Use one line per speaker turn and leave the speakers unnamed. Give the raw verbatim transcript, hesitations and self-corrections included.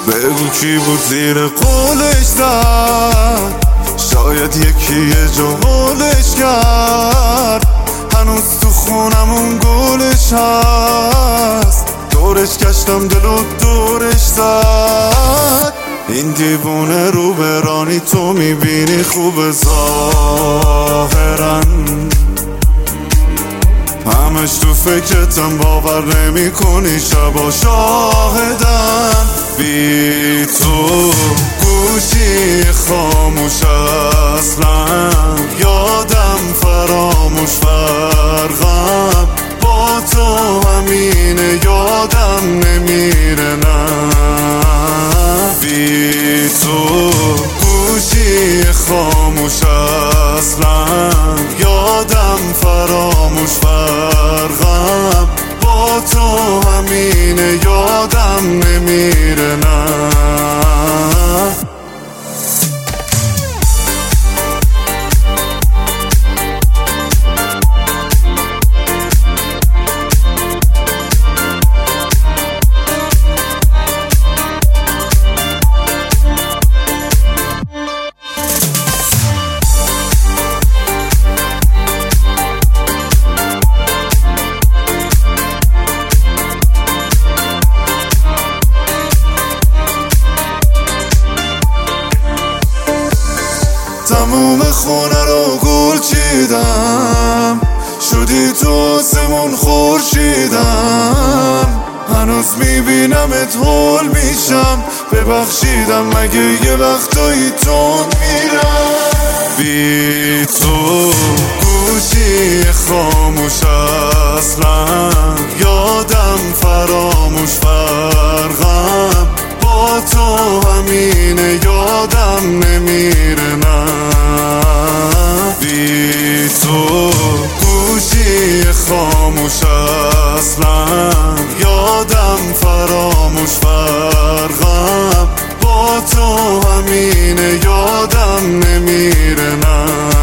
بگو کی بود زیر قولش زد، شاید یکی یه جا حولش کرد. هنوز تو خونمون گلش هست، دورش گشتم دلو دورش زد. این دیوونه رو برانی تو میبینی خوب ظاهرن، همش تو فکرتم باور نمی کنی شبا شاهدن. بی تو گوشی خاموش اصلا، یادم فراموش فرقم با تو همینه، یادم نمیره نه. بی تو گوشی خاموش اصلا، یادم فراموش فرقم با تو همینه، یادم نمیره نه. تموم خونه رو گل چیدم، شدی تو آسمون خورشیدم. هنوز میبینمت هول میشم، ببخشیدم مگه یه وقتایی تند میرم. بی تو گوشی خاموش اصلا، یادم فراموش فرقم با تو همینه، یادم نمیره نه. بی تو گوشی خاموش اصلا، یادم فراموش فرقم با تو همینه، یادم نمیره نه.